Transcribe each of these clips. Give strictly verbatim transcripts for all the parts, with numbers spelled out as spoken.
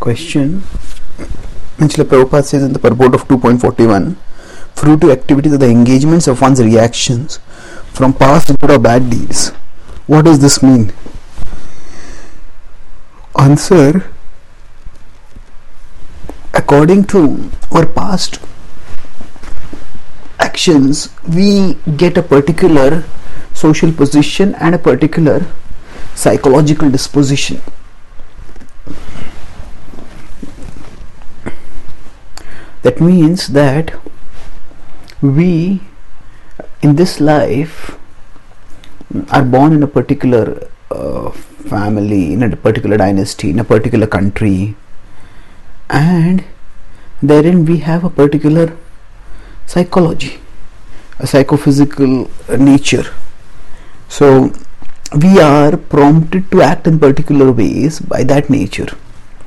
Question. When Srila Prabhupada says in the purport of two point forty-one, fruitive activities are the engagements of one's reactions from past good or bad deeds. What does this mean? Answer. According to our past actions, we get a particular social position and a particular psychological disposition. That means that we in this life are born in a particular uh, family, in a particular dynasty, in a particular country, and therein we have a particular psychology, a psychophysical nature. So we are prompted to act in particular ways by that nature,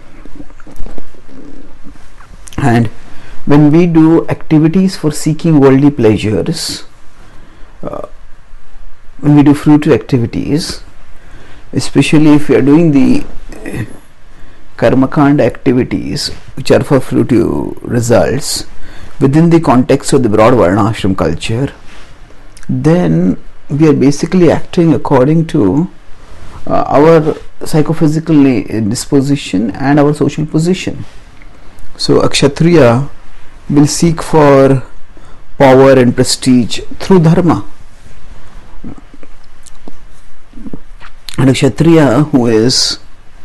and when we do activities for seeking worldly pleasures, uh, when we do fruitive activities, especially if we are doing the uh, karmakanda activities which are for fruitive results within the context of the broad varnashram culture, then we are basically acting according to uh, our psychophysical disposition and our social position. So a kshatriya will seek for power and prestige through dharma, and a kshatriya who is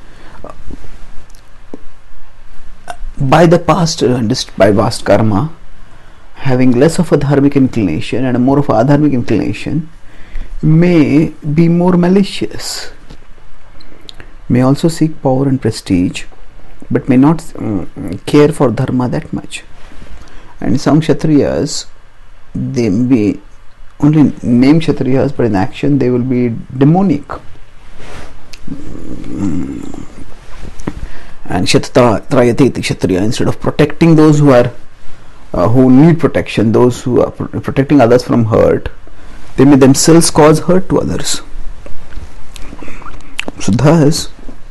by the past just by past karma having less of a dharmic inclination and a more of a adharmic inclination may be more malicious, may also seek power and prestige, but may not um, care for dharma that much. And some kshatriyas, they may be only name kshatriyas, but in action they will be demonic. And kshatrata trayate iti kshatriya, instead of protecting those who are uh, who need protection, those who are pro- protecting others from hurt, they may themselves cause hurt to others. So thus,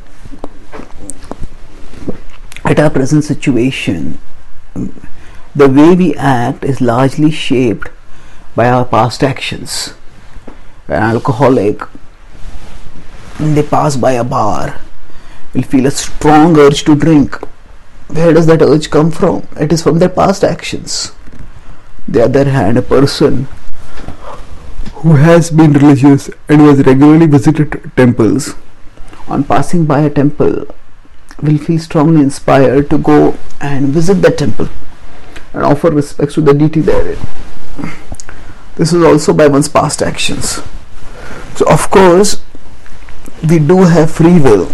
at our present situation, the way we act is largely shaped by our past actions. An alcoholic, when they pass by a bar, will feel a strong urge to drink. Where does that urge come from? It is from their past actions. On the other hand, a person who has been religious and who has regularly visited temples, on passing by a temple, will feel strongly inspired to go and visit that temple and offer respects to the deity therein. This is also by one's past actions. So of course we do have free will,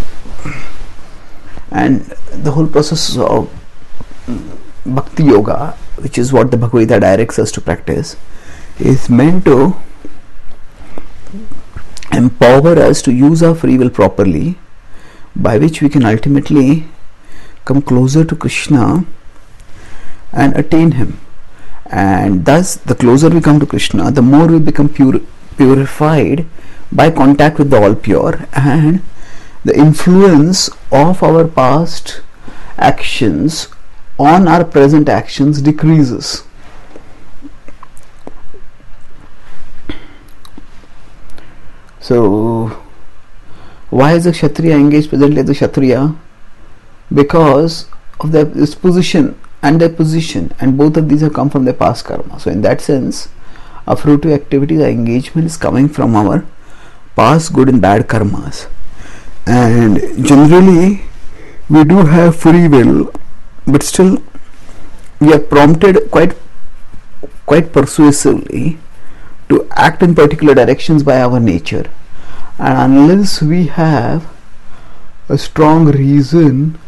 and the whole process of bhakti yoga, which is what the Bhagavad Gita directs us to practice, is meant to empower us to use our free will properly, by which we can ultimately come closer to Krishna and attain him. And thus, the closer we come to Krishna, the more we become pure, purified by contact with the all pure, and the influence of our past actions on our present actions decreases. So why is a kshatriya engaged presently as a kshatriya? Because of their disposition and their position, and both of these have come from their past karma. So in that sense, our fruitive activities, our engagement is coming from our past good and bad karmas. And generally we do have free will, but still we are prompted quite quite persuasively to act in particular directions by our nature. And unless we have a strong reason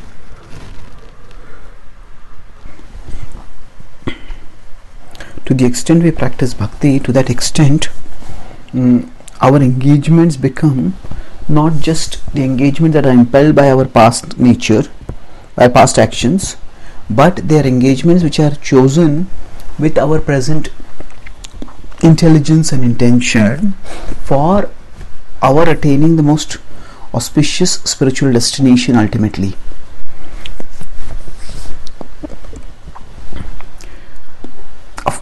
to the extent we practice bhakti, to that extent um, our engagements become not just the engagements that are impelled by our past nature, by past actions, but they are engagements which are chosen with our present intelligence and intention for our attaining the most auspicious spiritual destination ultimately.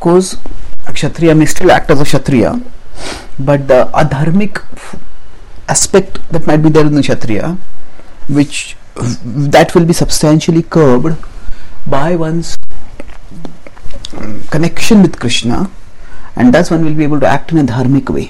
course, a Kshatriya may still act as a Kshatriya, but the adharmic aspect that might be there in the Kshatriya, which that will be substantially curbed by one's connection with Krishna, and thus one will be able to act in a dharmic way.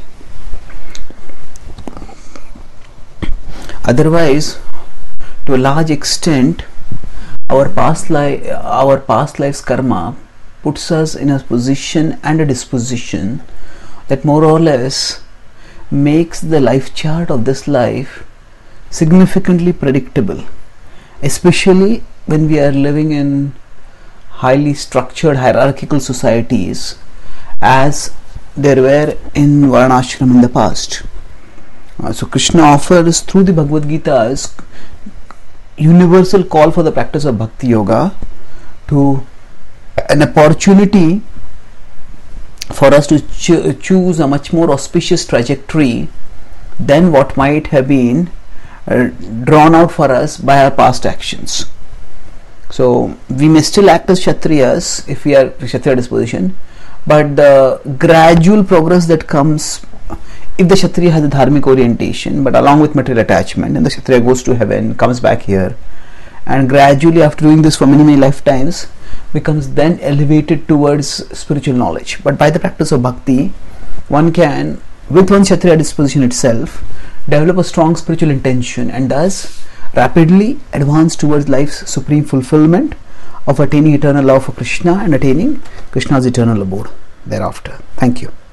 Otherwise, to a large extent, our past life, our past life's karma puts us in a position and a disposition that more or less makes the life chart of this life significantly predictable, especially when we are living in highly structured hierarchical societies as there were in Varnashram in the past. Uh, so Krishna offers through the Bhagavad Gita's universal call for the practice of Bhakti Yoga to an opportunity for us to cho- choose a much more auspicious trajectory than what might have been uh, drawn out for us by our past actions. So we may still act as Kshatriyas if we are Kshatriya disposition, but the gradual progress that comes if the Kshatriya has a dharmic orientation, but along with material attachment, and the Kshatriya goes to heaven, comes back here, and gradually after doing this for many many lifetimes becomes then elevated towards spiritual knowledge. But by the practice of bhakti, one can, with one's Kshatriya disposition itself, develop a strong spiritual intention and thus rapidly advance towards life's supreme fulfillment of attaining eternal love for Krishna and attaining Krishna's eternal abode thereafter. Thank you.